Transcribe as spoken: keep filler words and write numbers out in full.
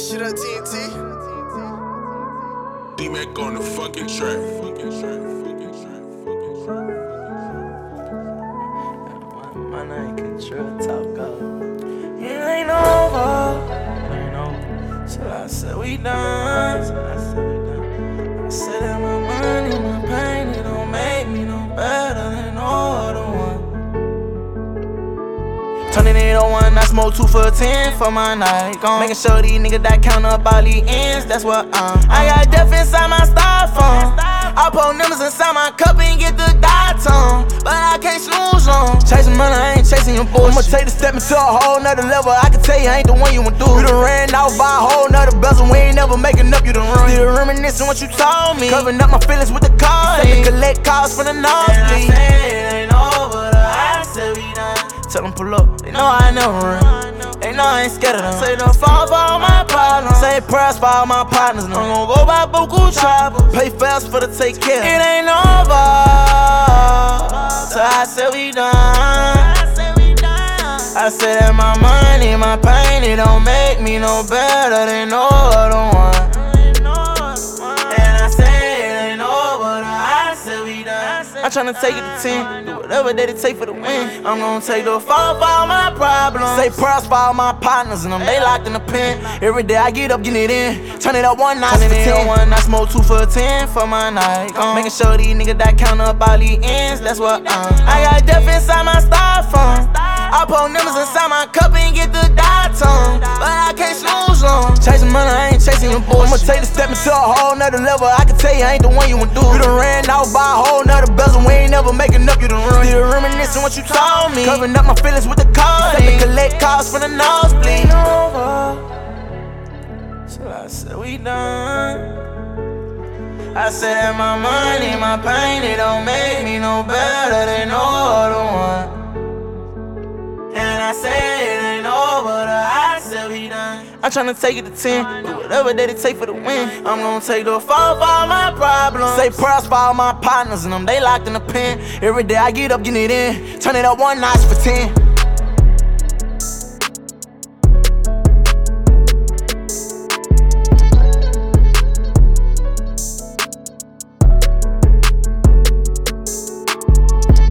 shit up, T N T. D-Mac on the fucking track. Fucking track, fucking track, fucking track. My name Control Talk Go. It ain't over. It ain't over. So I said we done. So I said we done. I said that my money, my pain, it don't make me no better than no other one. Turning it on one, I smoke two for ten for my night gone. Making sure these niggas that count up all these ends, that's what I'm. I got death inside my styrofoam. I pour numbers inside my cup and get the dot on, but I can't snooze on. Chasing money, I ain't chasing your bullshit. I'ma take the step into a whole nother level. I can tell you I ain't the one you went through. You done ran out by a whole nother bezel. We ain't never making up, you done run. Still reminiscing what you told me. Covering up my feelings with the car. Said to collect calls from the nosebleed. And I said it ain't over, the I said we done. Tell them pull up, they know I never run. They know I ain't scared of them. Say don't fall for all my problems. Say prayers for all my partners. I'm gon' go by Buku Travel. Pay fast for the take care. It ain't over, so I said we done. I said that my money, my pain, it don't make me no better than no other one. And I said it ain't over, I said we done. I'm tryna take it to ten, do whatever that it take for the win. I'm gonna take the fall for all my problems. Say prayers for all my partners and them, they locked in the pen. Every day I get up, getting it in. Turn it up one notch for ten. One, I smoke two for ten for my night gone. Making sure these niggas that count up all these ends, that's what I'm. I got death inside my styrofoam. I pour numbers inside my cup and get the dot on, but I can't snooze on. Chasing money, I ain't chasing your bullshit. I'ma take the step into a whole nother level. I can tell you I ain't the one you went through. You done ran out by a whole nother bezel. We ain't never making up, you done run. Still reminiscing what you told me. Covering up my feelings with the car. Said to collect calls from the nosebleed. So I said we done. I said that my money, my pain, it don't make me no better than no other one. And I said it ain't over, I said we done. I'm tryna take it to ten, do whatever that it take for the win. I'm gonna take the fall for all my problems. Say prayers for all my partners and them, they locked in the pen. Every day I get up, getting it in. Turn it up one notch for ten.